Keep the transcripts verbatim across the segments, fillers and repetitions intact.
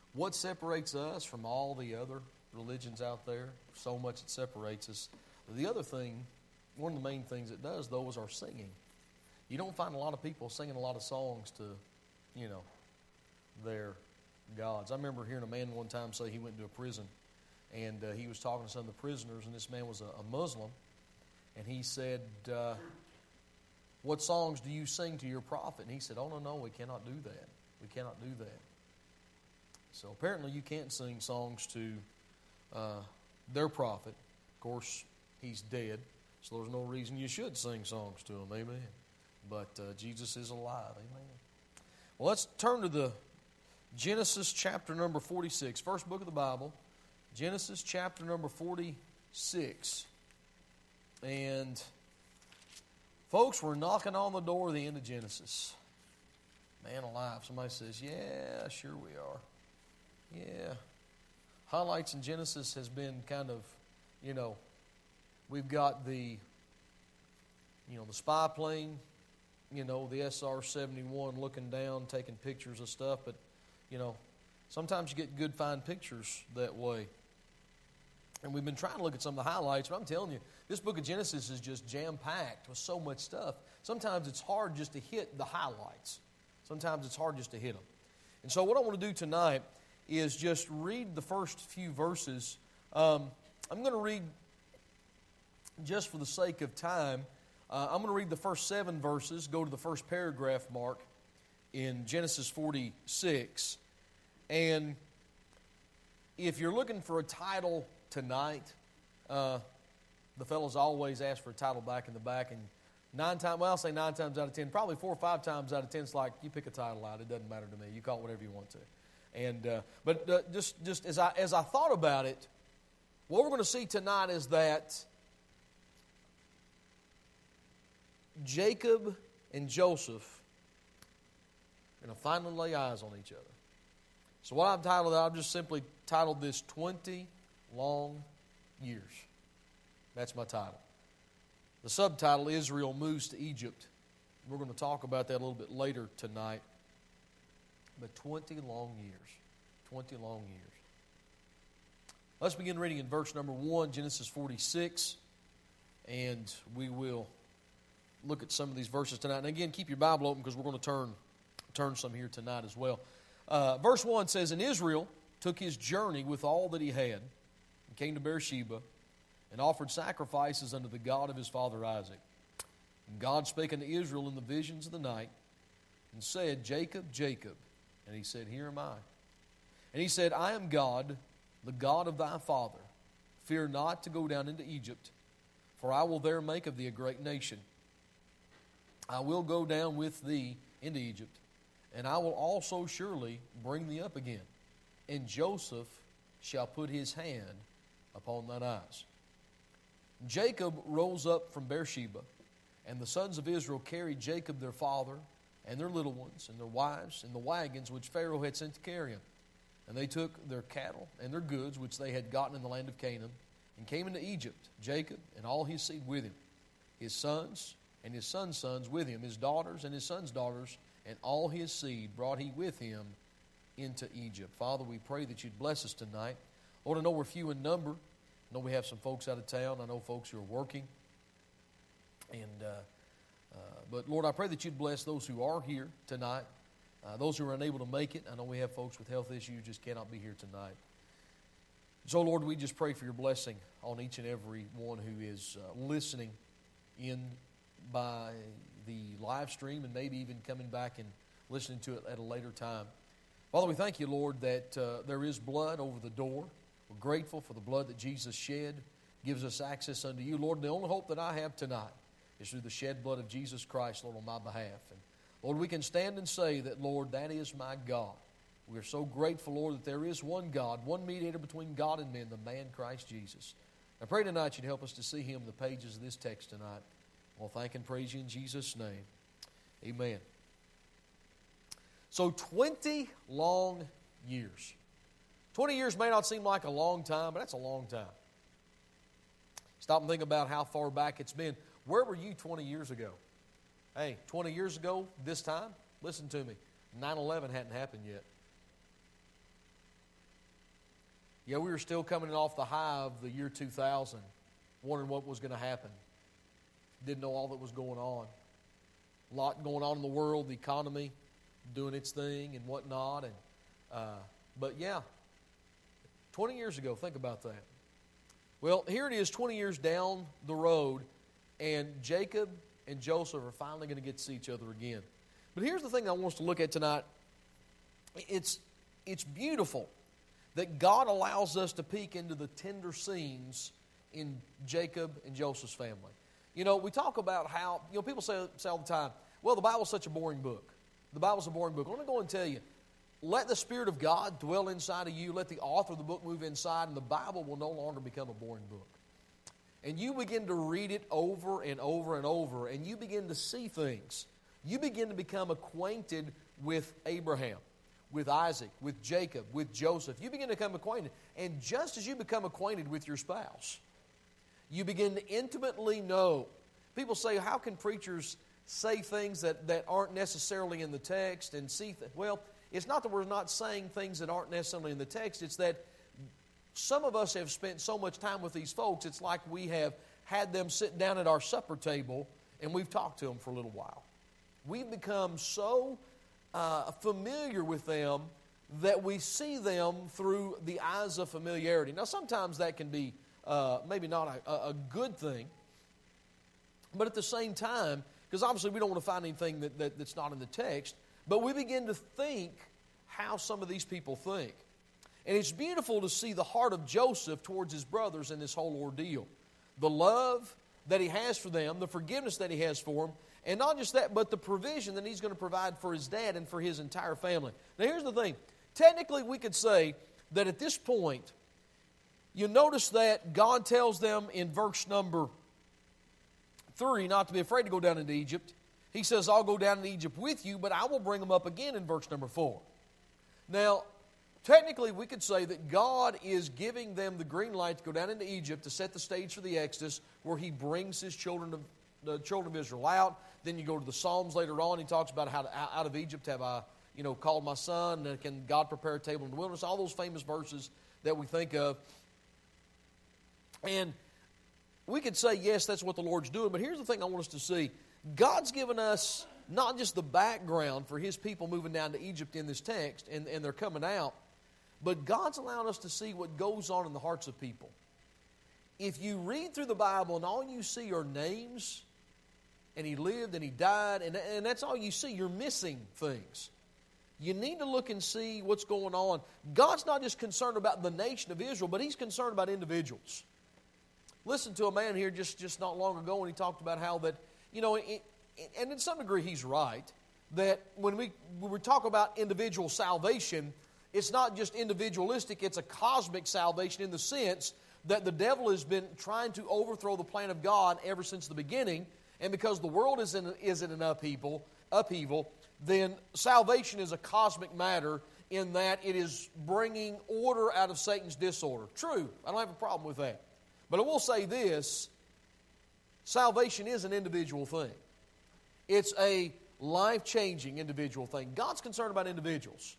what separates us from all the other religions out there? So much it separates us. The other thing, one of the main things it does, though, is our singing. You don't find a lot of people singing a lot of songs to, you know, their gods. I remember hearing a man one time say he went to a prison, and uh, he was talking to some of the prisoners, and this man was a, a Muslim, and he said, uh, what songs do you sing to your prophet? And he said, oh, no, no, we cannot do that. We cannot do that. So apparently you can't sing songs to uh, their prophet. Of course, he's dead, so there's no reason you should sing songs to him. Amen. But uh, Jesus is alive. Amen. Well, let's turn to the Genesis chapter number forty-six. First book of the Bible. Genesis chapter number forty-six. And folks, we're knocking on the door of the end of Genesis. Man alive. Somebody says, yeah, sure we are. Yeah. Highlights in Genesis has been kind of, you know, we've got the, you know, the spy plane, you know, the S R seventy-one looking down, taking pictures of stuff. But, you know, sometimes you get good, fine pictures that way. And we've been trying to look at some of the highlights, but I'm telling you, this book of Genesis is just jam-packed with so much stuff. Sometimes it's hard just to hit the highlights. Sometimes it's hard just to hit them. And so what I want to do tonight is just read the first few verses. Um, I'm going to read, just for the sake of time, uh, I'm going to read the first seven verses, go to the first paragraph mark in Genesis forty-six. And if you're looking for a title tonight, uh, the fellows always ask for a title back in the back, and nine times, well, I'll say nine times out of ten, probably four or five times out of ten, it's like, you pick a title out, it doesn't matter to me, you call it whatever you want to. And uh, but uh, just just as I as I thought about it, what we're going to see tonight is that Jacob and Joseph are going to finally lay eyes on each other. So what I've titled, I've just simply titled this twenty long years. That's my title. The subtitle, Israel Moves to Egypt. We're going to talk about that a little bit later tonight. But twenty long years. twenty long years. Let's begin reading in verse number one, Genesis forty-six. And we will look at some of these verses tonight. And again, keep your Bible open because we're going to turn, turn some here tonight as well. Uh, verse one says, And Israel took his journey with all that he had, and came to Beersheba, and offered sacrifices unto the God of his father Isaac. And God spake unto Israel in the visions of the night, and said, Jacob, Jacob. And he said, Here am I. And he said, I am God, the God of thy father. Fear not to go down into Egypt, for I will there make of thee a great nation. I will go down with thee into Egypt, and I will also surely bring thee up again. And Joseph shall put his hand upon thine eyes. Jacob rose up from Beersheba, and the sons of Israel carried Jacob their father, and their little ones, and their wives, and the wagons which Pharaoh had sent to carry him. And they took their cattle and their goods, which they had gotten in the land of Canaan, and came into Egypt, Jacob and all his seed with him, his sons and his sons' sons with him, his daughters and his sons' daughters, and all his seed brought he with him into Egypt. Father, we pray that you'd bless us tonight. Lord, I know we're few in number. I know we have some folks out of town. I know folks who are working. And uh, uh, but, Lord, I pray that you'd bless those who are here tonight, uh, those who are unable to make it. I know we have folks with health issues who just cannot be here tonight. So, Lord, we just pray for your blessing on each and every one who is uh, listening in by the live stream and maybe even coming back and listening to it at a later time. Father, we thank you, Lord, that uh, there is blood over the door. We're grateful for the blood that Jesus shed, gives us access unto you. Lord, the only hope that I have tonight is through the shed blood of Jesus Christ, Lord, on my behalf. And Lord, we can stand and say that, Lord, that is my God. We are so grateful, Lord, that there is one God, one mediator between God and men, the man Christ Jesus. I pray tonight you'd help us to see him in the pages of this text tonight. Well, thank and praise you in Jesus' name. Amen. So twenty long years. twenty years may not seem like a long time, but that's a long time. Stop and think about how far back it's been. Where were you twenty years ago? Hey, twenty years ago, this time, listen to me, nine eleven hadn't happened yet. Yeah, we were still coming off the high of the year two thousand, wondering what was going to happen. Didn't know all that was going on. A lot going on in the world, the economy doing its thing and whatnot. And uh, But yeah, twenty years ago, think about that. Well, here it is twenty years down the road, and Jacob and Joseph are finally going to get to see each other again. But here's the thing I want us to look at tonight. It's, it's beautiful that God allows us to peek into the tender scenes in Jacob and Joseph's family. You know, we talk about how, you know, people say, say all the time, well, the Bible's such a boring book. The Bible's a boring book. Let me go and tell you, let the Spirit of God dwell inside of you. Let the author of the book move inside, and the Bible will no longer become a boring book. And you begin to read it over and over and over, and you begin to see things. You begin to become acquainted with Abraham, with Isaac, with Jacob, with Joseph. You begin to become acquainted. And just as you become acquainted with your spouse, you begin to intimately know. People say, how can preachers say things that, that aren't necessarily in the text and see th-? Well, it's not that we're not saying things that aren't necessarily in the text. It's that some of us have spent so much time with these folks, it's like we have had them sit down at our supper table and we've talked to them for a little while. We've become so uh, familiar with them that we see them through the eyes of familiarity. Now, sometimes that can be uh, maybe not a, a good thing, but at the same time, because obviously we don't want to find anything that, that, that's not in the text, but we begin to think how some of these people think. And it's beautiful to see the heart of Joseph towards his brothers in this whole ordeal. The love that he has for them, the forgiveness that he has for them, and not just that, but the provision that he's going to provide for his dad and for his entire family. Now here's the thing. Technically we could say that at this point, you notice that God tells them in verse number three not to be afraid to go down into Egypt. He says, I'll go down into Egypt with you, but I will bring them up again in verse number four. Now, technically, we could say that God is giving them the green light to go down into Egypt to set the stage for the Exodus, where He brings His children, of, the children of Israel out. Then you go to the Psalms later on. He talks about how to, out of Egypt have I, you know, called my son. And can God prepare a table in the wilderness? All those famous verses that we think of. And we could say, yes, that's what the Lord's doing. But here's the thing I want us to see. God's given us not just the background for His people moving down to Egypt in this text, and, and they're coming out, but God's allowing us to see what goes on in the hearts of people. If you read through the Bible and all you see are names, and He lived and He died, and, and that's all you see, you're missing things. You need to look and see what's going on. God's not just concerned about the nation of Israel, but He's concerned about individuals. Listen to a man here just, just not long ago, and he talked about how that, you know, it, and in some degree he's right, that when we, when we talk about individual salvation, it's not just individualistic, it's a cosmic salvation in the sense that the devil has been trying to overthrow the plan of God ever since the beginning, and because the world is in, is in an upheaval, upheaval, then salvation is a cosmic matter in that it is bringing order out of Satan's disorder. True, I don't have a problem with that. But I will say this, salvation is an individual thing. It's a life-changing individual thing. God's concerned about individuals.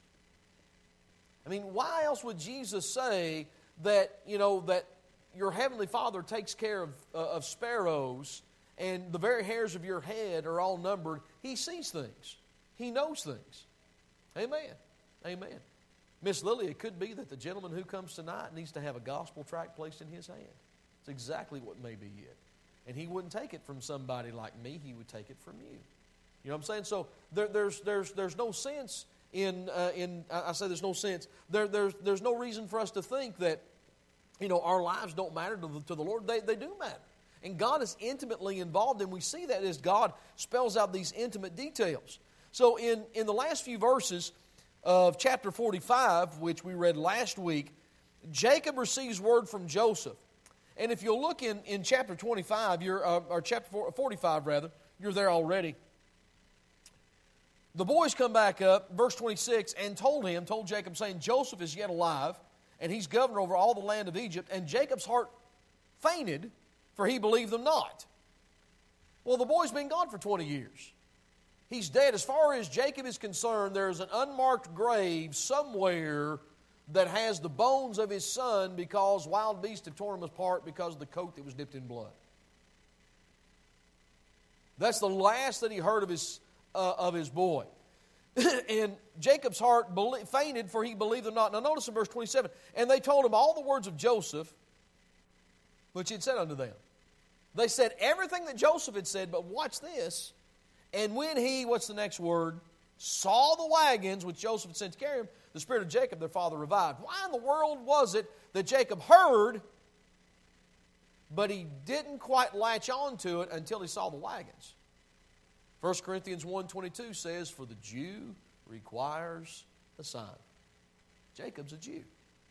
I mean, why else would Jesus say that, you know, that your heavenly Father takes care of, uh, of sparrows and the very hairs of your head are all numbered? He sees things. He knows things. Amen. Amen. Miss Lily, it could be that the gentleman who comes tonight needs to have a gospel tract placed in his hand. It's exactly what may be it. And he wouldn't take it from somebody like me. He would take it from you. You know what I'm saying? So there, there's there's there's no sense in uh, in I say there's no sense. There there's there's no reason for us to think that, you know, our lives don't matter to the, to the Lord. They they do matter. And God is intimately involved, and we see that as God spells out these intimate details. So in in the last few verses of chapter forty-five, which we read last week, Jacob receives word from Joseph. And if you'll look in, in chapter twenty-five, you're, uh, or chapter forty-five rather, you're there already. The boys come back up, verse twenty-six, and told him, told Jacob, saying, Joseph is yet alive, and he's governor over all the land of Egypt. And Jacob's heart fainted, for he believed them not. Well, the boy's been gone for twenty years. He's dead. As far as Jacob is concerned, there's an unmarked grave somewhere that has the bones of his son because wild beasts have torn him apart because of the coat that was dipped in blood. That's the last that he heard of his, uh, of his boy. And Jacob's heart believed, fainted, for he believed them not. Now notice in verse twenty-seven, and they told him all the words of Joseph, which he had said unto them. They said everything that Joseph had said, but watch this. And when he, what's the next word, saw the wagons which Joseph had sent to carry him, the spirit of Jacob, their father, revived. Why in the world was it that Jacob heard, but he didn't quite latch on to it until he saw the wagons? First Corinthians one twenty-two says, for the Jew requires a sign. Jacob's a Jew.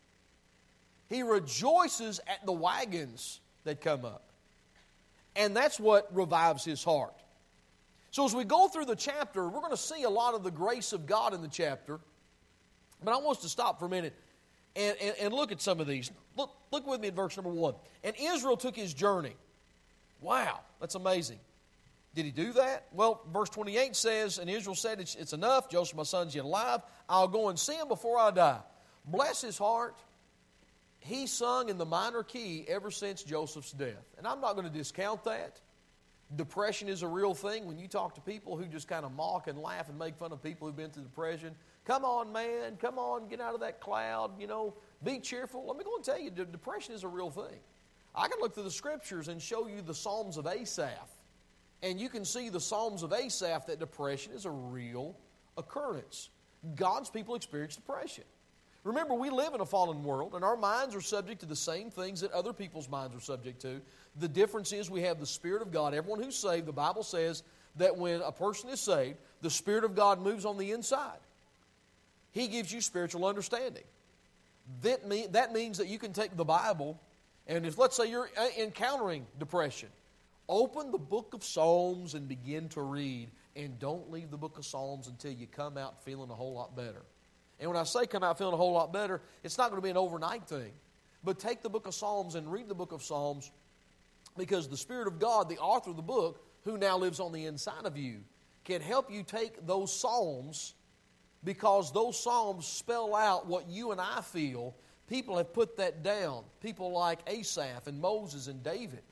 He rejoices at the wagons that come up. And that's what revives his heart. So as we go through the chapter, we're going to see a lot of the grace of God in the chapter. But I want us to stop for a minute and, and, and look at some of these. Look, look with me at verse number one. And Israel took his journey. Wow, that's amazing. Did he do that? Well, verse twenty-eight says, and Israel said, it's, it's enough. Joseph, my son's yet alive. I'll go and see him before I die. Bless his heart. He sung in the minor key ever since Joseph's death. And I'm not going to discount that. Depression is a real thing. When you talk to people who just kind of mock and laugh and make fun of people who've been through depression, come on, man, come on, get out of that cloud, you know, be cheerful. Let me go and tell you, depression is a real thing. I can look through the Scriptures and show you the Psalms of Asaph. And you can see the Psalms of Asaph that depression is a real occurrence. God's people experience depression. Remember, we live in a fallen world, and our minds are subject to the same things that other people's minds are subject to. The difference is we have the Spirit of God. Everyone who's saved, the Bible says that when a person is saved, the Spirit of God moves on the inside. He gives you spiritual understanding. That, mean, that means that you can take the Bible, and if, let's say, you're encountering depression, open the book of Psalms and begin to read, and don't leave the book of Psalms until you come out feeling a whole lot better. And when I say come out feeling a whole lot better, it's not going to be an overnight thing. But take the book of Psalms and read the book of Psalms, because the Spirit of God, the author of the book, who now lives on the inside of you, can help you take those Psalms, because those Psalms spell out what you and I feel. People have put that down. People like Asaph and Moses and David.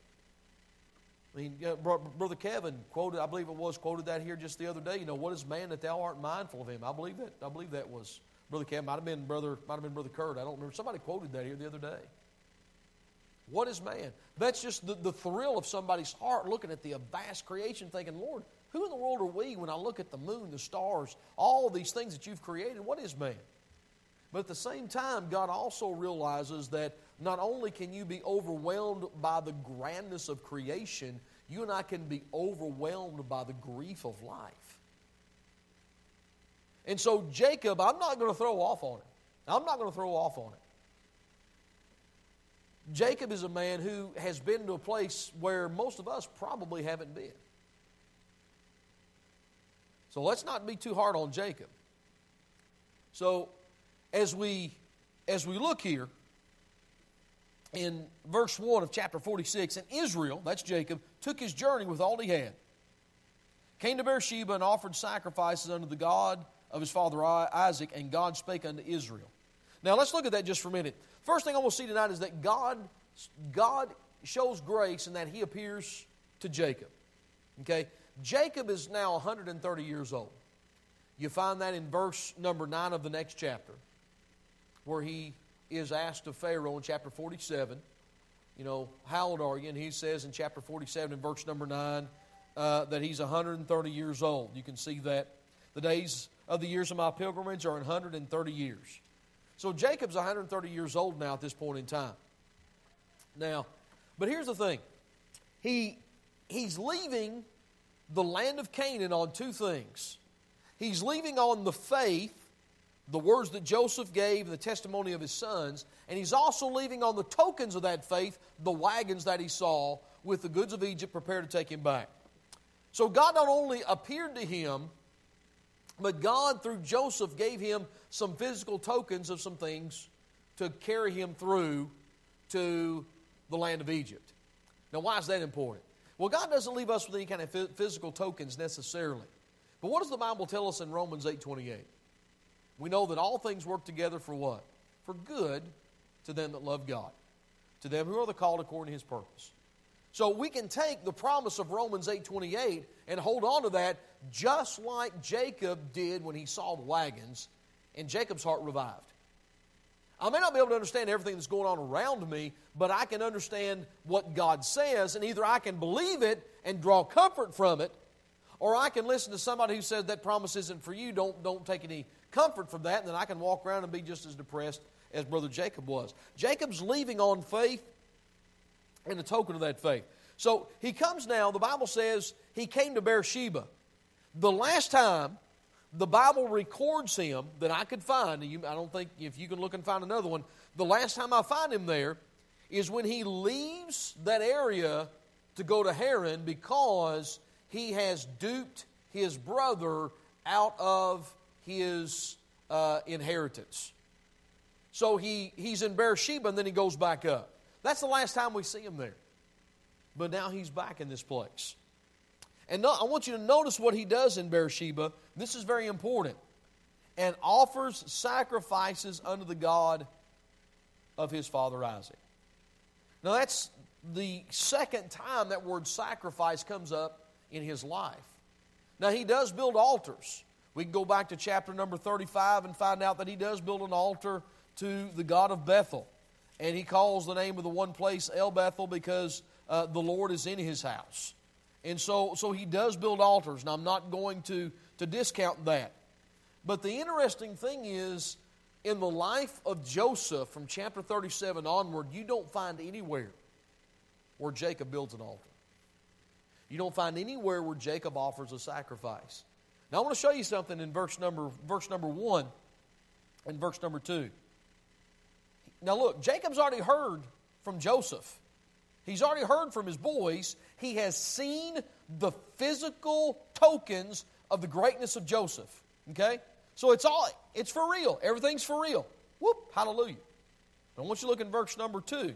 I mean, uh, Brother Kevin quoted, I believe it was, quoted that here just the other day. You know, what is man that thou art mindful of him? I believe that. I believe that was Brother Kevin. Might have been Brother. Might have been Brother Kurt. I don't remember. Somebody quoted that here the other day. What is man? That's just the, the thrill of somebody's heart looking at the vast creation, thinking, Lord, who in the world are we when I look at the moon, the stars, all these things that you've created? What is man? But at the same time, God also realizes that not only can you be overwhelmed by the grandness of creation, you and I can be overwhelmed by the grief of life. And so Jacob, I'm not going to throw off on it. I'm not going to throw off on it. Jacob is a man who has been to a place where most of us probably haven't been. So let's not be too hard on Jacob. So as we as we look here in verse one of chapter forty-six, and Israel, that's Jacob, took his journey with all he had, came to Beersheba and offered sacrifices unto the God of his father Isaac, and God spake unto Israel. Now let's look at that just for a minute. First thing I want to see tonight is that God, God shows grace in that he appears to Jacob. Okay? Jacob is now one hundred thirty years old. You find that in verse number nine of the next chapter, where he is asked of Pharaoh in chapter forty-seven, you know, how old are you? And he says in chapter forty-seven in verse number nine uh, that he's one hundred thirty years old. You can see that the days of the years of my pilgrimage are one hundred thirty years. So Jacob's one hundred thirty years old now at this point in time. Now, but here's the thing. He he's leaving the land of Canaan on two things. He's leaving on the faith, the words that Joseph gave, and the testimony of his sons, and he's also leaving on the tokens of that faith, the wagons that he saw with the goods of Egypt prepared to take him back. So God not only appeared to him, but God, through Joseph, gave him some physical tokens of some things to carry him through to the land of Egypt. Now, why is that important? Well, God doesn't leave us with any kind of physical tokens necessarily. But what does the Bible tell us in Romans eight twenty-eight? We know that all things work together for what? for good to them that love God, to them who are the called according to His purpose. So we can take the promise of Romans eight twenty-eight and hold on to that just like Jacob did when he saw the wagons, and Jacob's heart revived. I may not be able to understand everything that's going on around me, but I can understand what God says, and either I can believe it and draw comfort from it, or I can listen to somebody who says that promise isn't for you, don't, don't take any comfort from that, and then I can walk around and be just as depressed as Brother Jacob was. Jacob's leaving on faith and a token of that faith. So he comes now, the Bible says he came to Beersheba. The last time the Bible records him that I could find, and you, I don't think if you can look and find another one, the last time I find him there is when he leaves that area to go to Haran because he has duped his brother out of his uh, inheritance. So he, he's in Beersheba and then he goes back up. That's the last time we see him there. But now he's back in this place. And no, I want you to notice what he does in Beersheba. This is very important. And offers sacrifices unto the God of his father Isaac. Now that's the second time that word sacrifice comes up in his life. Now he does build altars. We can go back to chapter number thirty-five and find out that he does build an altar to the God of Bethel. And he calls the name of the one place El Bethel because uh, the Lord is in his house. And so, so he does build altars. And I'm not going to, to discount that. But the interesting thing is, in the life of Joseph, from chapter thirty-seven onward, you don't find anywhere where Jacob builds an altar. You don't find anywhere where Jacob offers a sacrifice. Now I want to show you something in verse number, verse number one and verse number two. Now look, Jacob's already heard from Joseph. He's already heard from his boys. He has seen the physical tokens of the greatness of Joseph. Okay? So it's all, it's for real. Everything's for real. Whoop, hallelujah. I want you to look in verse number two.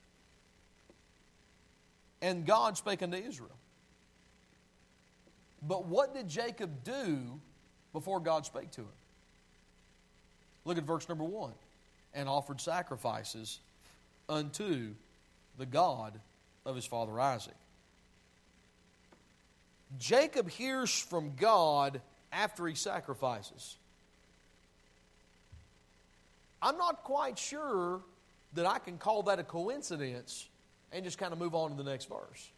And God spake unto Israel. But what did Jacob do before God spake to him? Look at verse number one. And offered sacrifices unto the God of his father Isaac. Jacob hears from God after he sacrifices. I'm not quite sure that I can call that a coincidence and just kind of move on to the next verse.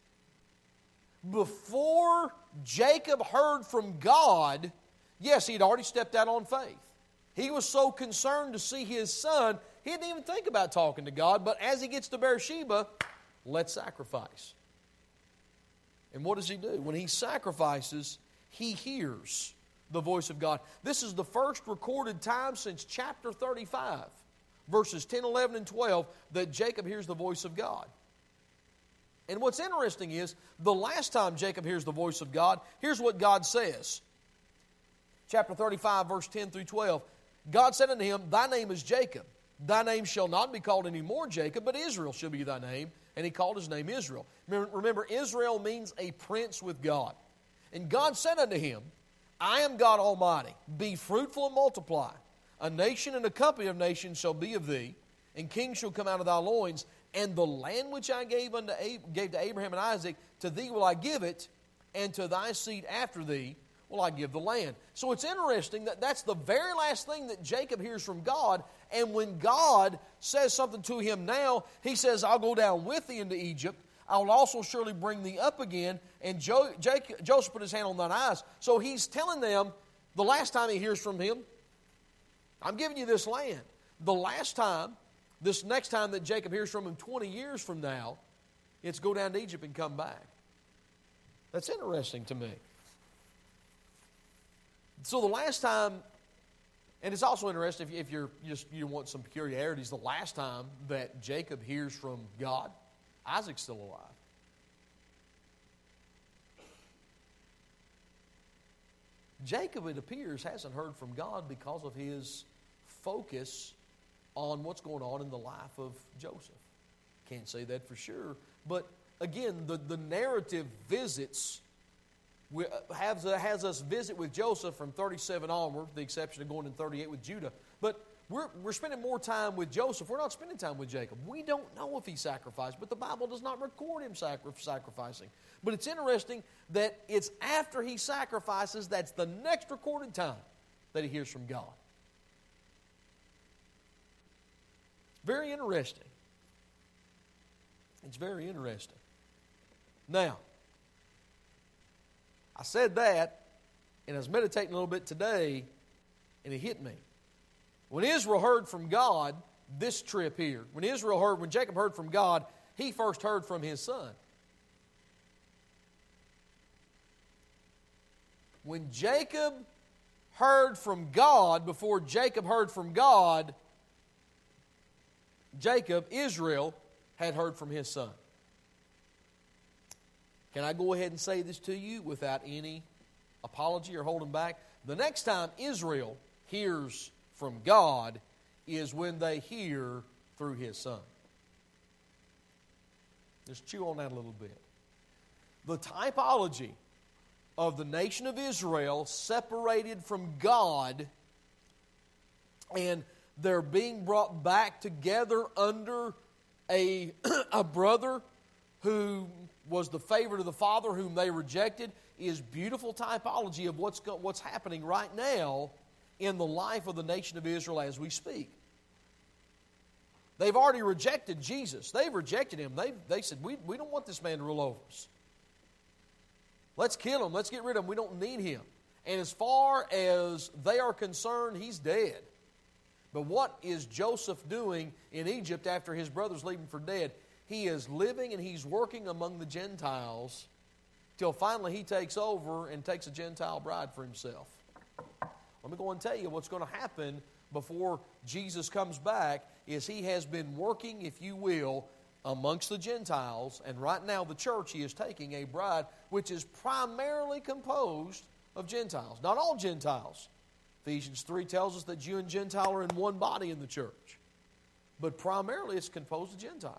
Before Jacob heard from God, yes, he had already stepped out on faith. He was so concerned to see his son, he didn't even think about talking to God. But as he gets to Beersheba, let's sacrifice. And what does he do? When he sacrifices, he hears the voice of God. This is the first recorded time since chapter thirty-five, verses ten, eleven, and twelve, that Jacob hears the voice of God. And what's interesting is, the last time Jacob hears the voice of God, here's what God says. Chapter thirty-five, verse ten through twelve. God said unto him, Thy name is Jacob. Thy name shall not be called any more Jacob, but Israel shall be thy name. And he called his name Israel. Remember, remember, Israel means a prince with God. And God said unto him, I am God Almighty. Be fruitful and multiply. A nation and a company of nations shall be of thee, and kings shall come out of thy loins. And the land which I gave unto Ab- gave to Abraham and Isaac, to thee will I give it, and to thy seed after thee will I give the land. So it's interesting that that's the very last thing that Jacob hears from God. And when God says something to him now, he says, I'll go down with thee into Egypt. I will also surely bring thee up again. And jo- Jacob, Joseph put his hand on thine eyes. So he's telling them, the last time he hears from him, I'm giving you this land. The last time, this next time that Jacob hears from him twenty years from now, it's go down to Egypt and come back. That's interesting to me. So the last time, and it's also interesting if, if you're just you want some peculiarities, the last time that Jacob hears from God, Isaac's still alive. Jacob, it appears, hasn't heard from God because of his focus on what's going on in the life of Joseph. Can't say that for sure. But again, the, the narrative visits, has, has us visit with Joseph from thirty-seven onward, with the exception of going in thirty-eight with Judah. But we're, we're spending more time with Joseph. We're not spending time with Jacob. We don't know if he sacrificed, but the Bible does not record him sacri- sacrificing. But it's interesting that it's after he sacrifices that's the next recorded time that he hears from God. Very interesting. It's very interesting. Now, I said that, and I was meditating a little bit today, and it hit me. When Israel heard from God, this trip here, when Israel heard, when Jacob heard from God, he first heard from his son. When Jacob heard from God, before Jacob heard from God, Jacob, Israel, had heard from his son. Can I go ahead and say this to you without any apology or holding back? The next time Israel hears from God is when they hear through his son. Just chew on that a little bit. The typology of the nation of Israel separated from God, and they're being brought back together under a, a brother who was the favorite of the father whom they rejected, is beautiful typology of what's, go, what's happening right now in the life of the nation of Israel as we speak. They've already rejected Jesus. They've rejected him. They, they said, we, we don't want this man to rule over us. Let's kill him. Let's get rid of him. We don't need him. And as far as they are concerned, he's dead. But what is Joseph doing in Egypt after his brothers leave him for dead? He is living and he's working among the Gentiles till finally he takes over and takes a Gentile bride for himself. Let me go and tell you what's going to happen before Jesus comes back is he has been working, if you will, amongst the Gentiles, and right now the church, he is taking a bride which is primarily composed of Gentiles. Not all Gentiles. Ephesians three tells us that Jew and Gentile are in one body in the church. But primarily it's composed of Gentiles.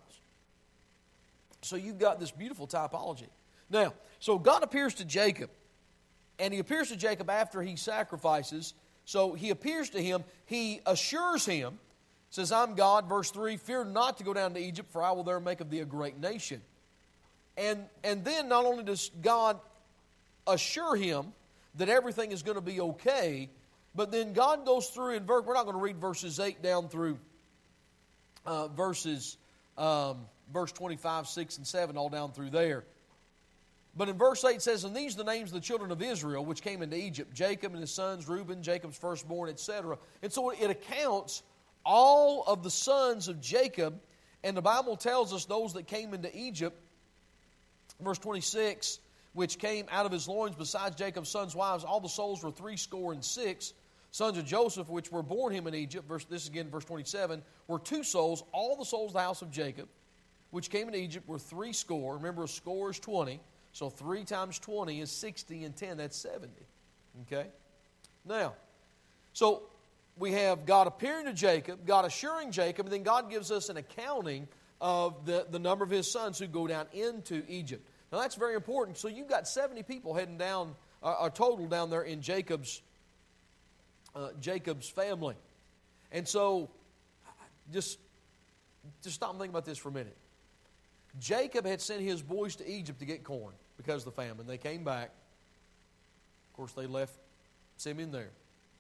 So you've got this beautiful typology. Now, so God appears to Jacob, and he appears to Jacob after he sacrifices. So he appears to him, he assures him, says, I'm God, verse three, fear not to go down to Egypt, for I will there make of thee a great nation. And, and then not only does God assure him that everything is going to be okay, but then God goes through, and we're not going to read verses eight down through uh, verses, um, verse twenty-five, six, and seven, all down through there. But in verse eight it says, and these are the names of the children of Israel which came into Egypt, Jacob and his sons, Reuben, Jacob's firstborn, et cetera. And so it accounts all of the sons of Jacob, and the Bible tells us those that came into Egypt, verse twenty-six, which came out of his loins besides Jacob's sons' wives, all the souls were threescore and six. Sons of Joseph, which were born him in Egypt, verse, this again, verse twenty-seven, were two souls. All the souls of the house of Jacob, which came into Egypt, were threescore. Remember, a score is twenty. So three times twenty is sixty, and ten, that's seventy. Okay? Now, so we have God appearing to Jacob, God assuring Jacob, and then God gives us an accounting of the, the number of his sons who go down into Egypt. Now that's very important. So you've got seventy people heading down, uh, a total down there in Jacob's uh, Jacob's family. And so, just, just stop and think about this for a minute. Jacob had sent his boys to Egypt to get corn because of the famine. They came back. Of course, they left Simeon there.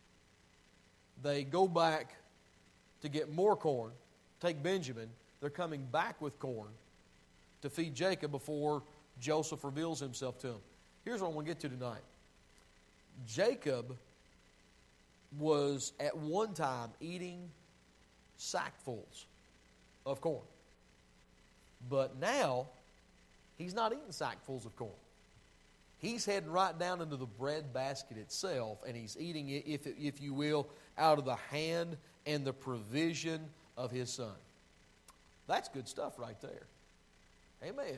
They go back to get more corn, take Benjamin. They're coming back with corn to feed Jacob before Joseph reveals himself to him. Here's what I want to get to tonight. Jacob was at one time eating sackfuls of corn. But now, he's not eating sackfuls of corn. He's heading right down into the bread basket itself, and he's eating it, if, if you will, out of the hand and the provision of his son. That's good stuff right there. Amen.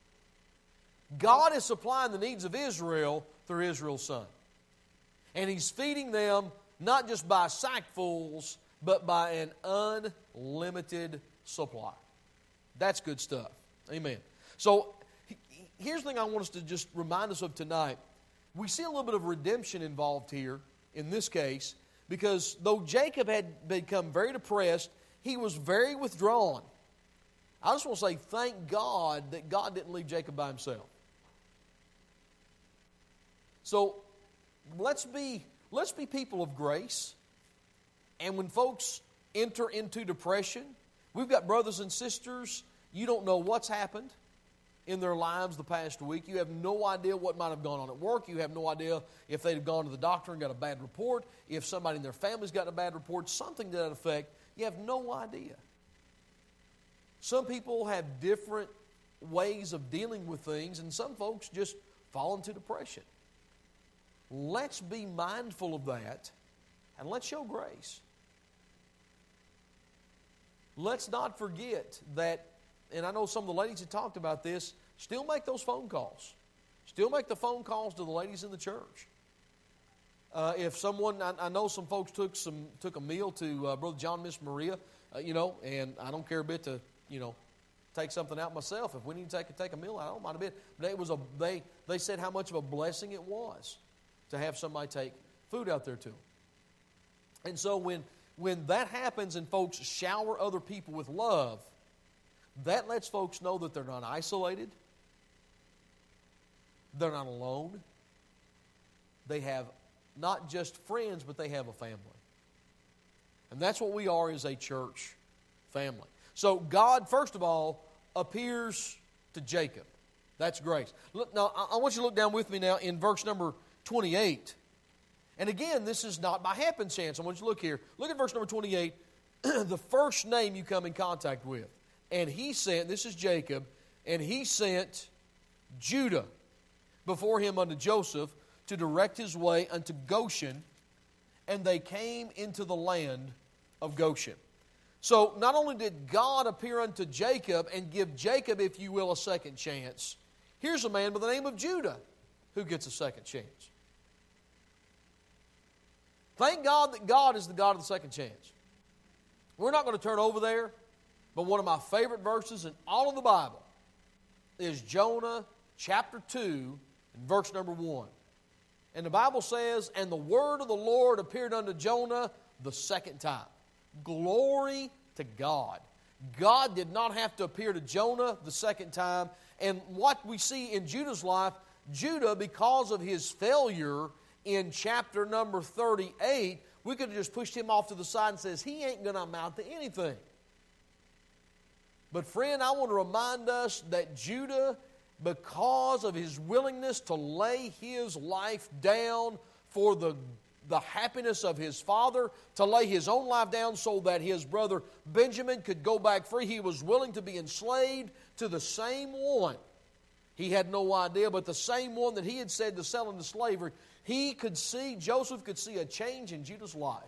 God is supplying the needs of Israel through Israel's son. And he's feeding them not just by sackfuls, but by an unlimited supply. That's good stuff. Amen. So, here's the thing I want us to just remind us of tonight. We see a little bit of redemption involved here, in this case, Because though Jacob had become very depressed, he was very withdrawn. I just want to say thank God that God didn't leave Jacob by himself. So let's be, let's be people of grace. And when folks enter into depression, we've got brothers and sisters, you don't know what's happened in their lives the past week. You have no idea what might have gone on at work. You have no idea if they've gone to the doctor and got a bad report, if somebody in their family's gotten a bad report, something to that effect. You have no idea. Some people have different ways of dealing with things, and some folks just fall into depression. Let's be mindful of that, and let's show grace. Let's not forget that, and I know some of the ladies have talked about this, still make those phone calls. Still make the phone calls to the ladies in the church. Uh, if someone, I, I know some folks took some took a meal to uh, Brother John, Miss Maria, uh, you know, and I don't care a bit to, you know, take something out myself. If we need to take, take a meal, I don't mind a bit. But it was a, they, they said how much of a blessing it was to have somebody take food out there to them. And so when, when that happens and folks shower other people with love, that lets folks know that they're not isolated. They're not alone. They have not just friends, but they have a family. And that's what we are as a church family. So God, first of all, appears to Jacob. That's grace. Look, now, I want you to look down with me now in verse number twenty-eight. And again, this is not by happenstance. I want you to look here. Look at verse number twenty-eight. The first name you come in contact with. And he sent, this is Jacob, and he sent Judah before him unto Joseph to direct his way unto Goshen, and they came into the land of Goshen. So not only did God appear unto Jacob and give Jacob, if you will, a second chance, here's a man by the name of Judah who gets a second chance. Thank God that God is the God of the second chance. We're not going to turn over there, but one of my favorite verses in all of the Bible is Jonah chapter two and verse number one. And the Bible says, and the word of the Lord appeared unto Jonah the second time. Glory to God. God did not have to appear to Jonah the second time. And what we see in Judah's life, Judah, because of his failure in chapter number thirty-eight, we could have just pushed him off to the side and says, he ain't going to amount to anything. But friend, I want to remind us that Judah, because of his willingness to lay his life down for the, the happiness of his father, to lay his own life down so that his brother Benjamin could go back free, he was willing to be enslaved to the same one. He had no idea, but the same one that he had said to sell into slavery, he could see, Joseph could see a change in Judah's life.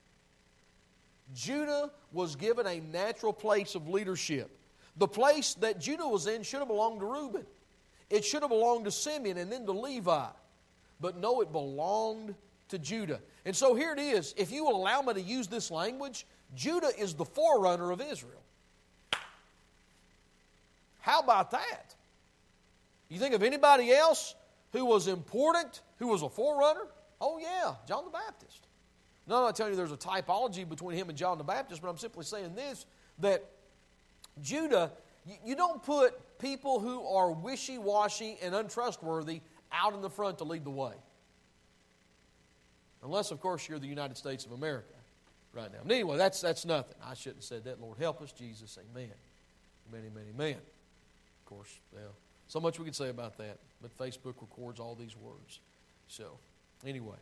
Judah was given a natural place of leadership. The place that Judah was in should have belonged to Reuben. It should have belonged to Simeon and then to Levi. But no, it belonged to Judah. And so here it is. If you will allow me to use this language, Judah is the forerunner of Israel. How about that? You think of anybody else who was important, who was a forerunner? Oh yeah, John the Baptist. No, I'm not telling you there's a typology between him and John the Baptist, but I'm simply saying this, that Judah, you don't put people who are wishy-washy and untrustworthy out in the front to lead the way. Unless, of course, you're the United States of America right now. But anyway, that's, that's nothing. I shouldn't have said that. Lord, help us, Jesus. Amen. Amen, amen, amen. Of course, well, so much we could say about that, but Facebook records all these words. So, anyway.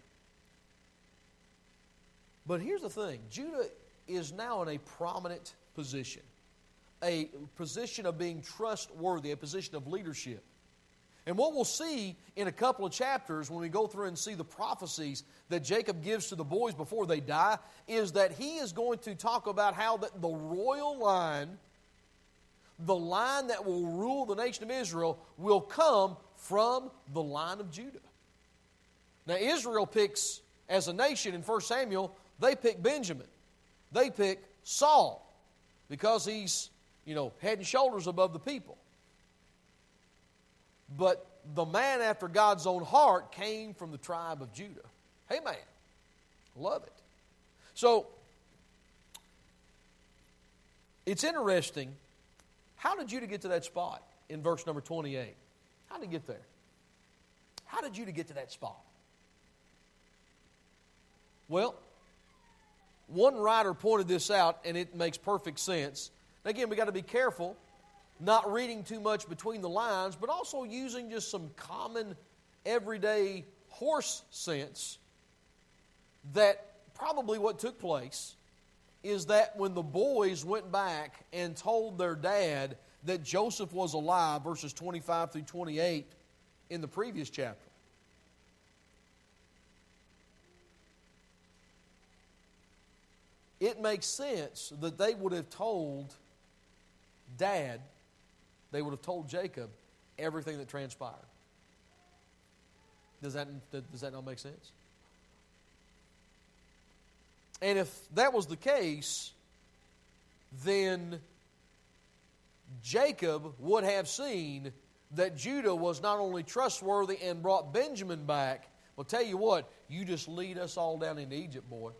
But here's the thing. Judah is now in a prominent position. A position of being trustworthy, a position of leadership. And what we'll see in a couple of chapters when we go through and see the prophecies that Jacob gives to the boys before they die is that he is going to talk about how that the royal line, the line that will rule the nation of Israel, will come from the line of Judah. Now Israel picks, as a nation in First Samuel, they pick Benjamin. They pick Saul because he's, you know, head and shoulders above the people. But the man after God's own heart came from the tribe of Judah. Hey man, love it. So, it's interesting. How did Judah get to that spot in verse number twenty-eight? How did he get there? How did Judah get to that spot? Well, one writer pointed this out, and it makes perfect sense. Now, again, we've got to be careful, not reading too much between the lines, but also using just some common, everyday horse sense that probably what took place is that when the boys went back and told their dad that Joseph was alive, verses twenty-five through twenty-eight in the previous chapter, it makes sense that they would have told Dad, they would have told Jacob everything that transpired. Does that, does that not make sense? And if that was the case, then Jacob would have seen that Judah was not only trustworthy and brought Benjamin back, well, tell you what, you just lead us all down into Egypt, boy.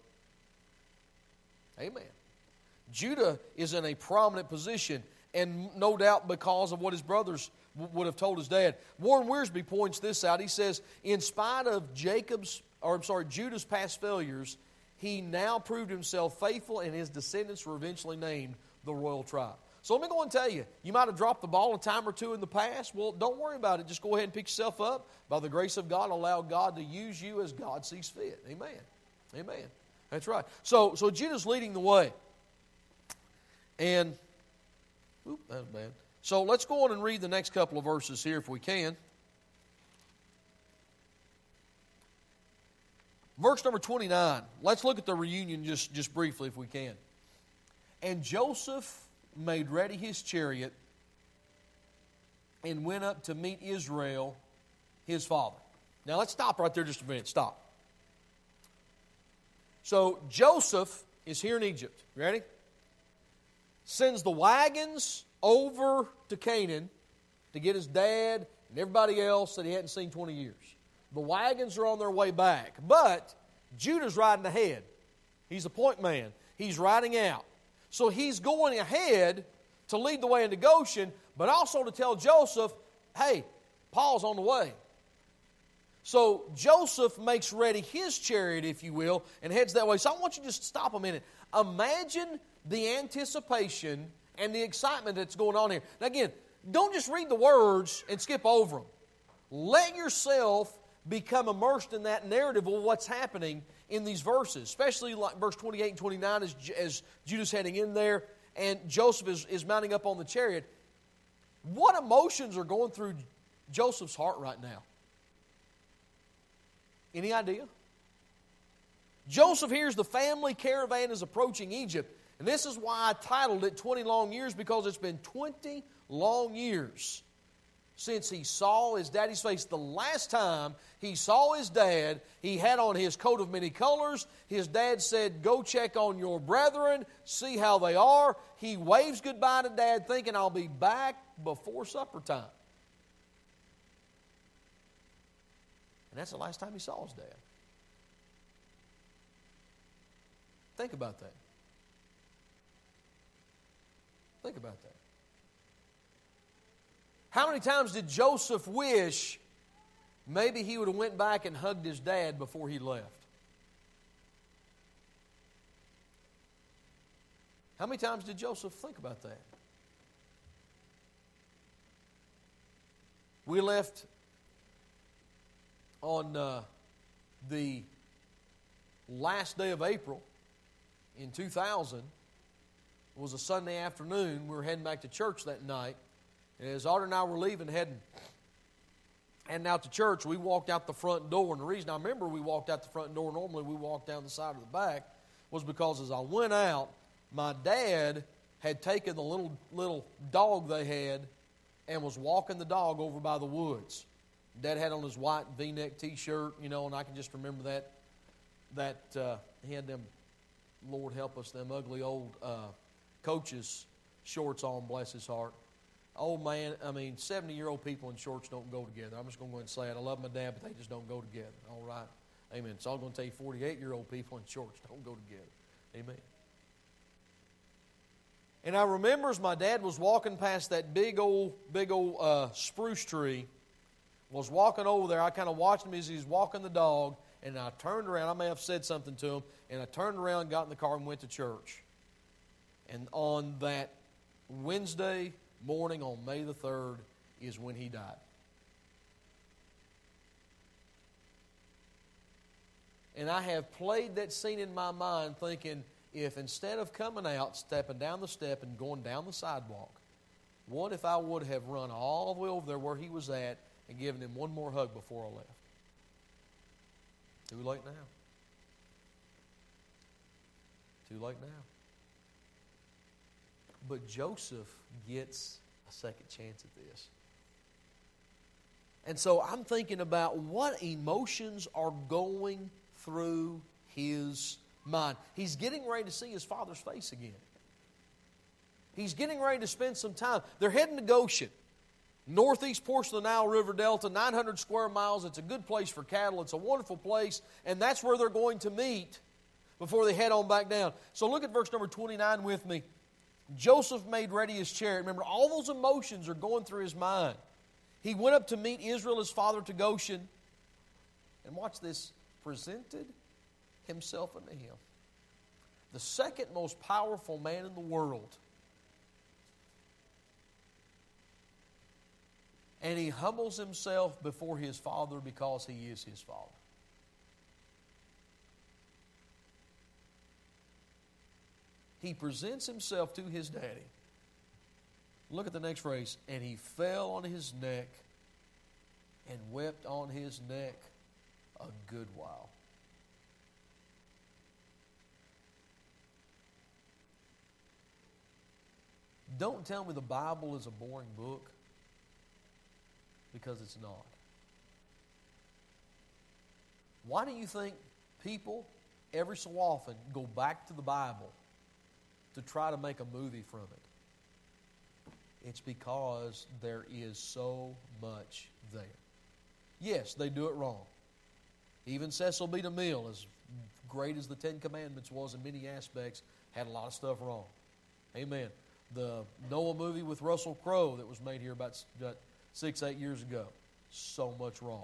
Amen. Judah is in a prominent position, and no doubt because of what his brothers w- would have told his dad. Warren Wiersbe points this out. He says, in spite of Jacob's, or I'm sorry, Judah's past failures, he now proved himself faithful, and his descendants were eventually named the royal tribe. So let me go and tell you, you might have dropped the ball a time or two in the past. Well, don't worry about it. Just go ahead and pick yourself up. By the grace of God, allow God to use you as God sees fit. Amen. Amen. That's right. So, so Judah's leading the way. And, oop, that was bad. So let's go on and read the next couple of verses here if we can. Verse number twenty-nine. Let's look at the reunion just, just briefly if we can. And Joseph made ready his chariot and went up to meet Israel, his father. Now let's stop right there just a minute. Stop. So Joseph is here in Egypt. Ready? Sends the wagons over to Canaan to get his dad and everybody else that he hadn't seen twenty years. The wagons are on their way back. But Judah's riding ahead. He's a point man. He's riding out. So he's going ahead to lead the way into Goshen, but also to tell Joseph, hey, Paul's on the way. So Joseph makes ready his chariot, if you will, and heads that way. So I want you to just stop a minute. Imagine the anticipation and the excitement that's going on here. Now again, don't just read the words and skip over them. Let yourself become immersed in that narrative of what's happening in these verses, especially like verse twenty-eight and twenty-nine as, as Judah's heading in there and Joseph is, is mounting up on the chariot. What emotions are going through Joseph's heart right now? Any idea? Joseph hears the family caravan is approaching Egypt. And this is why I titled it twenty long years, because it's been twenty long years since he saw his daddy's face. The last time he saw his dad, he had on his coat of many colors. His dad said, go check on your brethren, see how they are. He waves goodbye to Dad thinking, I'll be back before supper time. And that's the last time he saw his dad. Think about that. Think about that. How many times did Joseph wish maybe he would have went back and hugged his dad before he left? How many times did Joseph think about that? We left on uh, the last day of April in two thousand. It was a Sunday afternoon. We were heading back to church that night. And as Arthur and I were leaving, heading, heading out to church, we walked out the front door. And the reason I remember we walked out the front door, normally we walked down the side of the back, was because as I went out, my dad had taken the little little dog they had and was walking the dog over by the woods. Dad had on his white V-neck T-shirt, you know, and I can just remember that. That uh, he had them, Lord help us, them ugly old uh, coach's shorts on, bless his heart. Old man, I mean, seventy-year-old people in shorts don't go together. I'm just going to go ahead and say it. I love my dad, but they just don't go together. All right? Amen. So I'm going to tell you, forty-eight-year-old people in shorts don't go together. Amen. And I remember as my dad was walking past that big old, big old uh, spruce tree, was walking over there. I kind of watched him as he was walking the dog, and I turned around. I may have said something to him, and I turned around, got in the car, and went to church. And on that Wednesday morning on May the third is when he died. And I have played that scene in my mind thinking, if instead of coming out, stepping down the step and going down the sidewalk, what if I would have run all the way over there where he was at and given him one more hug before I left? Too late now. Too late now. But Joseph gets a second chance at this. And so I'm thinking about what emotions are going through his mind. He's getting ready to see his father's face again. He's getting ready to spend some time. They're heading to Goshen, northeast portion of the Nile River Delta, nine hundred square miles. It's a good place for cattle. It's a wonderful place, and that's where they're going to meet before they head on back down. So look at verse number twenty-nine with me. Joseph made ready his chariot. Remember, all those emotions are going through his mind. He went up to meet Israel, his father, to Goshen. And watch this. Presented himself unto him. The second most powerful man in the world. And he humbles himself before his father because he is his father. He presents himself to his daddy. Look at the next phrase. And he fell on his neck and wept on his neck a good while. Don't tell me the Bible is a boring book, because it's not. Why do you think people every so often go back to the Bible to try to make a movie from it? It's because there is so much there. Yes, they do it wrong. Even Cecil B. DeMille, as great as the Ten Commandments was in many aspects, had a lot of stuff wrong. Amen. The Noah movie with Russell Crowe that was made here about, about six, eight years ago, so much wrong.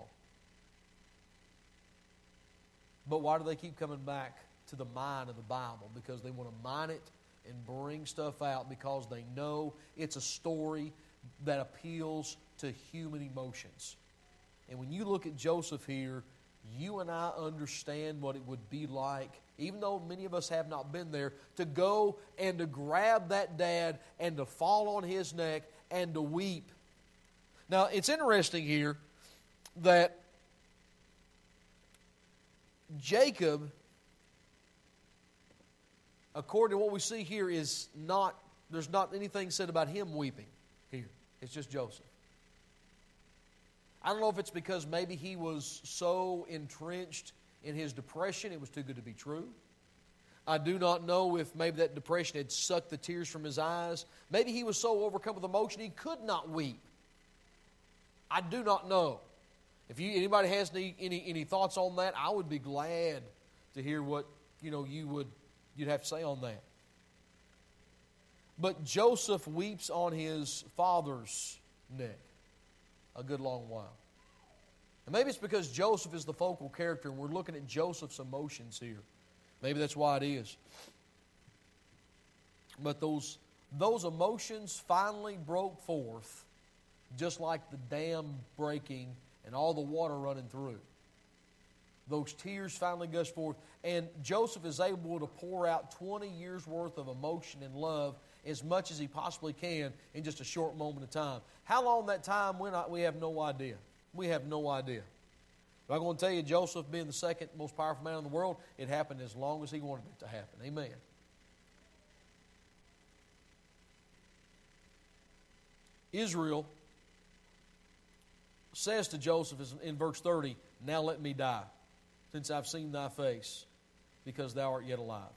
But why do they keep coming back to the mind of the Bible? Because they want to mine it and bring stuff out because they know it's a story that appeals to human emotions. And when you look at Joseph here, you and I understand what it would be like, even though many of us have not been there, to go and to grab that dad and to fall on his neck and to weep. Now, it's interesting here that Jacob, according to what we see here, is not, there's not anything said about him weeping here. It's just Joseph. I don't know if it's because maybe he was so entrenched in his depression, it was too good to be true. I do not know if maybe that depression had sucked the tears from his eyes. Maybe he was so overcome with emotion he could not weep. I do not know. If you anybody has any, any any thoughts on that, I would be glad to hear what you know you would you'd have to say on that. But Joseph weeps on his father's neck a good long while. And maybe it's because Joseph is the focal character and we're looking at Joseph's emotions here. Maybe that's why it is. But those, those emotions finally broke forth, just like the dam breaking and all the water running through. Those tears finally gush forth, and Joseph is able to pour out twenty years worth of emotion and love as much as he possibly can in just a short moment of time. How long that time went, we have no idea. We have no idea. But I'm going to tell you, Joseph being the second most powerful man in the world, it happened as long as he wanted it to happen. Amen. Israel says to Joseph in verse thirty, "Now let me die, since I've seen thy face, because thou art yet alive."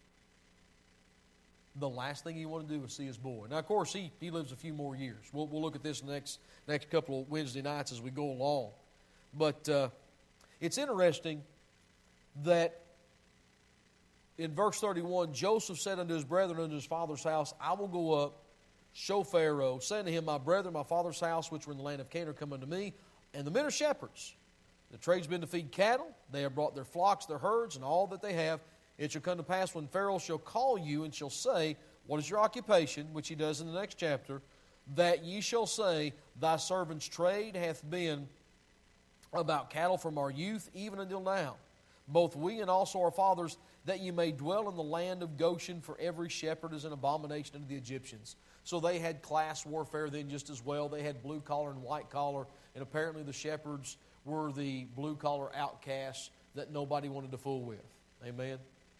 The last thing he wanted to do was see his boy. Now, of course, he, he lives a few more years. We'll, we'll look at this next next couple of Wednesday nights as we go along. But uh, it's interesting that in verse thirty-one, Joseph said unto his brethren unto his father's house, I will go up, show Pharaoh, saying to him, my brethren, my father's house, which were in the land of Canaan, are come unto me, and the men are shepherds. The tradesmen to feed cattle, they have brought their flocks, their herds, and all that they have. It shall come to pass when Pharaoh shall call you, and shall say, what is your occupation? Which he does in the next chapter, that ye shall say, thy servant's trade hath been about cattle from our youth, even until now. Both we and also our fathers, that ye may dwell in the land of Goshen, for every shepherd is an abomination unto the Egyptians. So they had class warfare then just as well. They had blue collar and white collar, and apparently the shepherds were the blue collar outcasts that nobody wanted to fool with. Amen.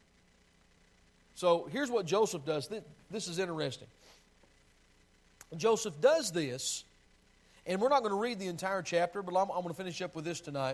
So here's what Joseph does. This is interesting. Joseph does this, and we're not going to read the entire chapter, but I'm, I'm going to finish up with this tonight.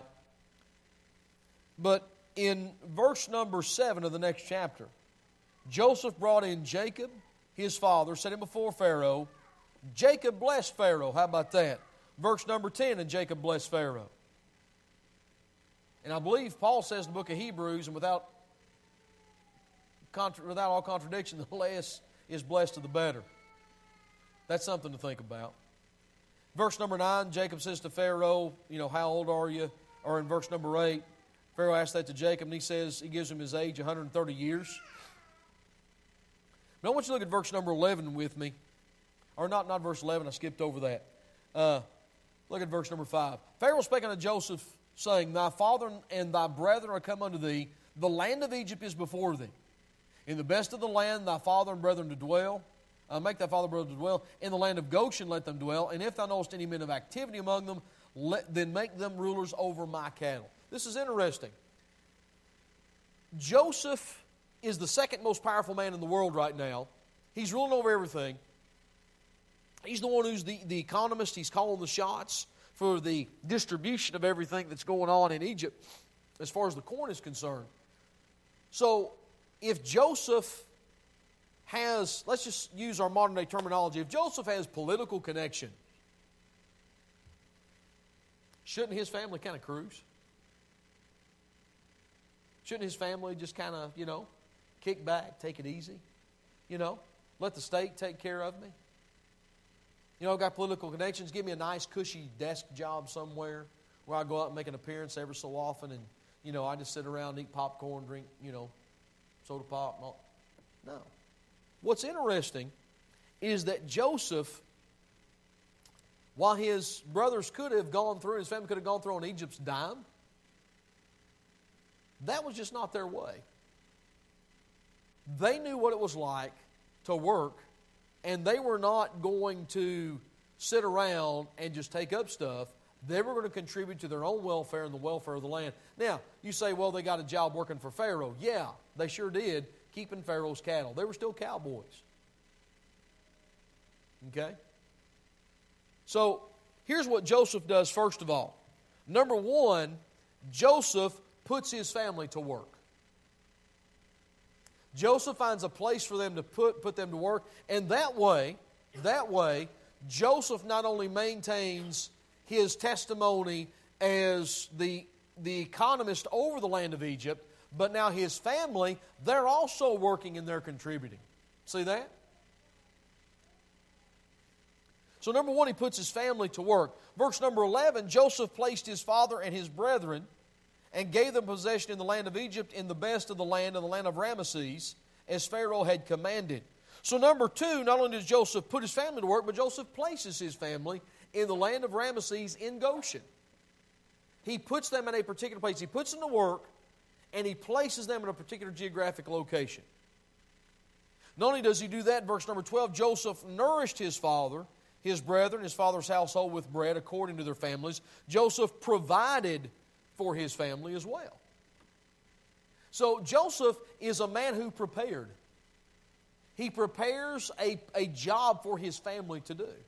But in verse number seven of the next chapter, Joseph brought in Jacob, his father, set him before Pharaoh. Jacob blessed Pharaoh. How about that? Verse number ten, and Jacob blessed Pharaoh. And I believe Paul says in the book of Hebrews, and without, contra- without all contradiction, the less is blessed to the better. That's something to think about. Verse number nine, Jacob says to Pharaoh, you know, how old are you? Or in verse number eight, Pharaoh asks that to Jacob, and he says, he gives him his age, one hundred thirty years. But I want you to look at verse number eleven with me. Or not, not verse eleven, I skipped over that. Uh, look at verse number five. Pharaoh spake unto Joseph, saying, thy father and thy brethren are come unto thee. The land of Egypt is before thee. In the best of the land thy father and brethren to dwell. Uh, make thy father and brethren to dwell. In the land of Goshen let them dwell. And if thou knowest any men of activity among them, let, then make them rulers over my cattle. This is interesting. Joseph is the second most powerful man in the world right now. He's ruling over everything. He's the one who's the, the economist. He's calling the shots for the distribution of everything that's going on in Egypt as far as the corn is concerned. So if Joseph has, let's just use our modern day terminology, if Joseph has political connection, shouldn't his family kind of cruise? Shouldn't his family just kind of, you know, kick back, take it easy? You know, let the state take care of me? You know, I've got political connections. Give me a nice, cushy desk job somewhere where I go out and make an appearance every so often, and, you know, I just sit around, eat popcorn, drink, you know, soda pop. And all. No. What's interesting is that Joseph, while his brothers could have gone through, his family could have gone through on Egypt's dime, that was just not their way. They knew what it was like to work, and they were not going to sit around and just take up stuff. They were going to contribute to their own welfare and the welfare of the land. Now, you say, well, they got a job working for Pharaoh. Yeah, they sure did, keeping Pharaoh's cattle. They were still cowboys. Okay? So, here's what Joseph does first of all. Number one, Joseph puts his family to work. Joseph finds a place for them to put, put them to work, and that way, that way, Joseph not only maintains his testimony as the, the economist over the land of Egypt, but now his family, they're also working and they're contributing. See that? So number one, he puts his family to work. Verse number eleven, Joseph placed his father and his brethren and gave them possession in the land of Egypt, in the best of the land, in the land of Ramesses, as Pharaoh had commanded. So number two, not only does Joseph put his family to work, but Joseph places his family in the land of Ramesses in Goshen. He puts them in a particular place. He puts them to work, and he places them in a particular geographic location. Not only does he do that, verse number twelve, Joseph nourished his father, his brethren, his father's household with bread according to their families. Joseph provided for his family as well. So Joseph is a man who prepared. He prepares a, a job for his family to do.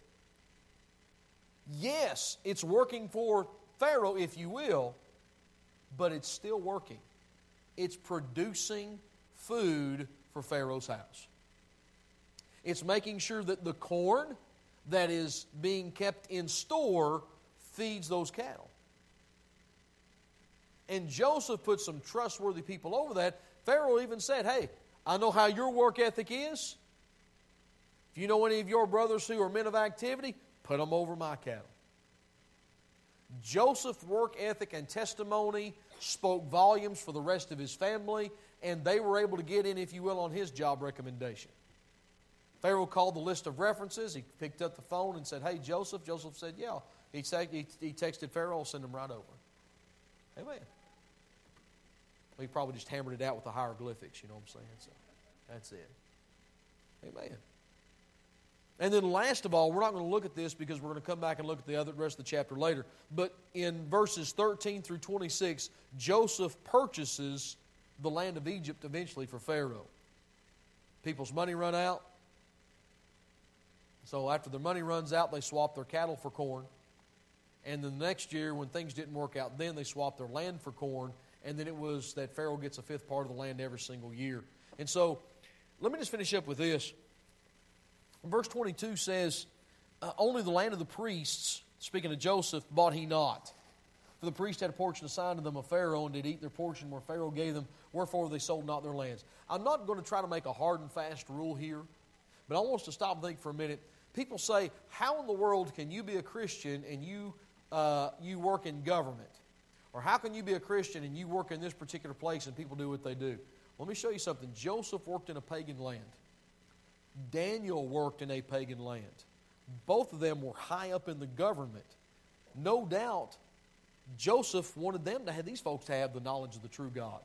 Yes, it's working for Pharaoh, if you will, but it's still working. It's producing food for Pharaoh's house. It's making sure that the corn that is being kept in store feeds those cattle. And Joseph put some trustworthy people over that Pharaoh even said, hey, I know how your work ethic is. If you know any of your brothers who are men of activity, put them over my cattle. Joseph's work ethic and testimony spoke volumes for the rest of his family, and they were able to get in, if you will, on his job recommendation. Pharaoh called the list of references. He picked up the phone and said, hey, Joseph. Joseph said, yeah. He, he, he texted Pharaoh, send him right over. Amen. Well, he probably just hammered it out with the hieroglyphics, you know what I'm saying? So that's it. Amen. And then last of all, we're not going to look at this because we're going to come back and look at the other rest of the chapter later. But in verses thirteen through twenty-six, Joseph purchases the land of Egypt eventually for Pharaoh. People's money run out. So after their money runs out, they swap their cattle for corn. And then the next year, when things didn't work out, then they swapped their land for corn. And then it was that Pharaoh gets a fifth part of the land every single year. And so, let me just finish up with this. Verse twenty-two says, uh, only the land of the priests, speaking of Joseph, bought he not. For the priest had a portion assigned to them of Pharaoh, and did eat their portion where Pharaoh gave them, wherefore they sold not their lands. I'm not going to try to make a hard and fast rule here, but I want us to stop and think for a minute. People say, how in the world can you be a Christian and you uh, you work in government? Or how can you be a Christian and you work in this particular place and people do what they do? Let me show you something. Joseph worked in a pagan land. Daniel worked in a pagan land. Both of them were high up in the government. No doubt, Joseph wanted them to have, these folks to have the knowledge of the true God.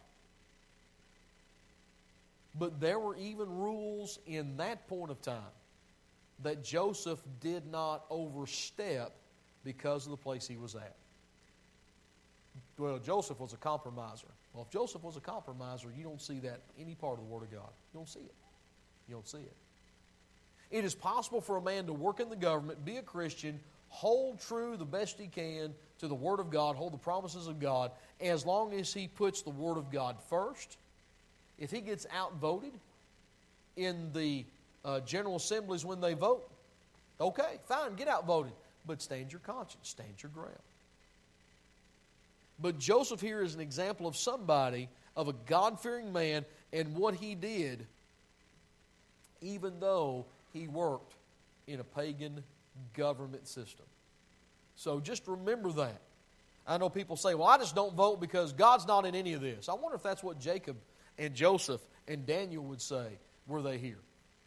But there were even rules in that point of time that Joseph did not overstep because of the place he was at. Well, Joseph was a compromiser. Well, if Joseph was a compromiser, you don't see that in any part of the Word of God. You don't see it. You don't see it. It is possible for a man to work in the government, be a Christian, hold true the best he can to the Word of God, hold the promises of God, as long as he puts the Word of God first. If he gets outvoted in the uh, General Assemblies when they vote, okay, fine, get outvoted. But stand your conscience, stand your ground. But Joseph here is an example of somebody, of a God-fearing man, and what he did, even though he worked in a pagan government system. So just remember that. I know people say, well, I just don't vote because God's not in any of this. I wonder if that's what Jacob and Joseph and Daniel would say were they here.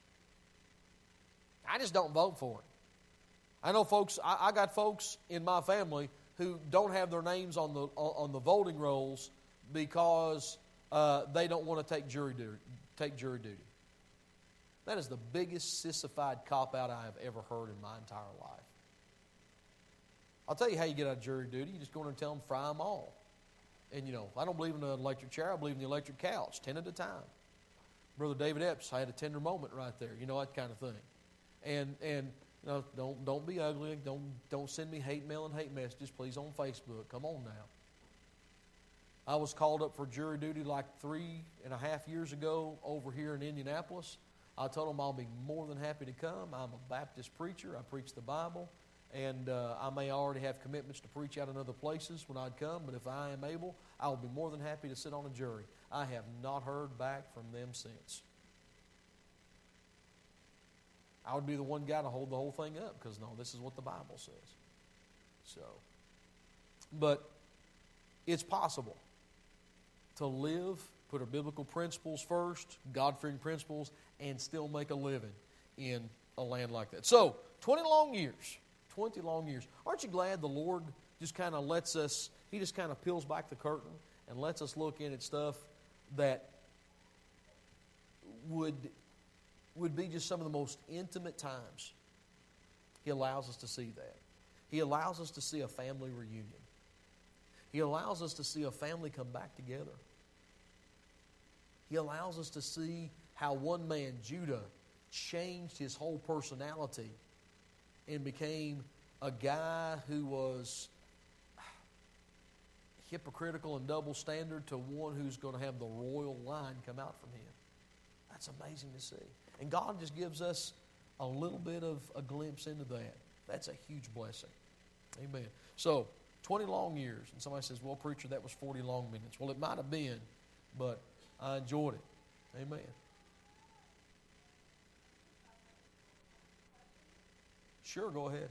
I just don't vote for it. I know folks, I, I got folks in my family who don't have their names on the on the voting rolls because uh, they don't want to take jury duty. Take jury duty. That is the biggest sissified cop-out I have ever heard in my entire life. I'll tell you how you get out of jury duty. You just go in and tell them, fry them all. And, you know, I don't believe in an electric chair. I believe in the electric couch, ten at a time. Brother David Epps, I had a tender moment right there. You know, that kind of thing. And, and you know, don't don't be ugly. Don't, don't send me hate mail and hate messages, please, on Facebook. Come on now. I was called up for jury duty like three and a half years ago over here in Indianapolis. I told them I'll be more than happy to come. I'm a Baptist preacher. I preach the Bible. And uh, I may already have commitments to preach out in other places when I'd come, but if I am able, I will be more than happy to sit on a jury. I have not heard back from them since. I would be the one guy to hold the whole thing up because, no, this is what the Bible says. So, but it's possible to live, put our biblical principles first, God-fearing principles, and still make a living in a land like that. So, twenty long years. twenty long years. Aren't you glad the Lord just kind of lets us, He just kind of peels back the curtain and lets us look in at stuff that would, would be just some of the most intimate times. He allows us to see that. He allows us to see a family reunion. He allows us to see a family come back together. He allows us to see how one man, Judah, changed his whole personality and became a guy who was hypocritical and double standard to one who's going to have the royal line come out from him. That's amazing to see. And God just gives us a little bit of a glimpse into that. That's a huge blessing. Amen. So, twenty long years. And somebody says, well, preacher, that was forty long minutes. Well, it might have been, but I enjoyed it. Amen. Sure, go ahead.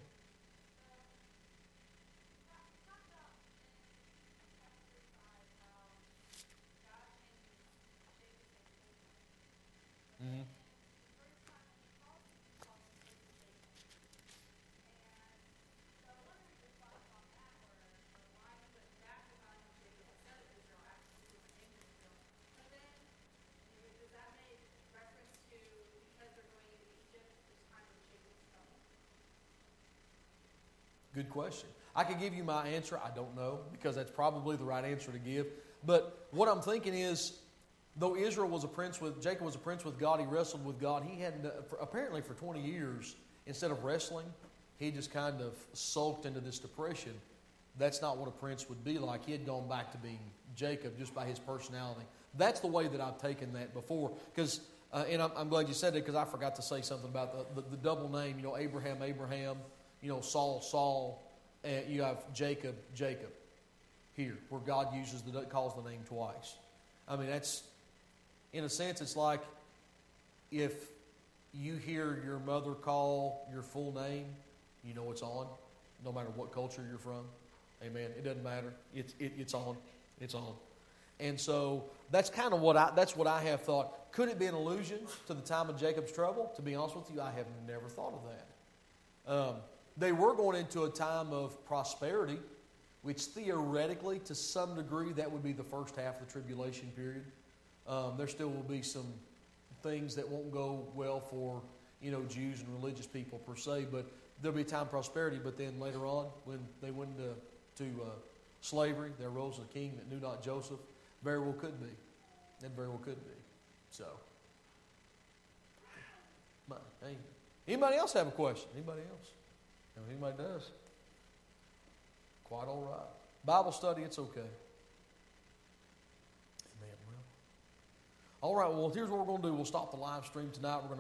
Mm-hmm. Good question. I could give you my answer. I don't know, because that's probably the right answer to give. But what I'm thinking is, though Israel was a prince with, Jacob was a prince with God, he wrestled with God. He had, for, apparently for twenty years, instead of wrestling, he just kind of sulked into this depression. That's not what a prince would be like. He had gone back to being Jacob just by his personality. That's the way that I've taken that before. Because, uh, and I'm, I'm glad you said that, because I forgot to say something about the, the, the double name. You know, Abraham, Abraham. You know, Saul, Saul. And you have Jacob, Jacob. Here, where God uses the calls the name twice. I mean, that's, in a sense, it's like if you hear your mother call your full name, you know it's on, no matter what culture you're from. Amen. It doesn't matter. It's it, it's on. It's on. And so that's kind of what I that's what I have thought. Could it be an allusion to the time of Jacob's trouble? To be honest with you, I have never thought of that. Um, they were going into a time of prosperity, which theoretically, to some degree, that would be the first half of the tribulation period. Um, there still will be some things that won't go well for, you know, Jews and religious people per se, but there'll be a time of prosperity. But then later on, when they went into to, uh, slavery, there arose a king that knew not Joseph. Very well could be. That very well could be. So, but, hey, anybody else have a question? Anybody else? If anybody does, quite all right. Bible study, it's okay. Amen. Well, all right. Well, here's what we're going to do. We'll stop the live stream tonight. We're going to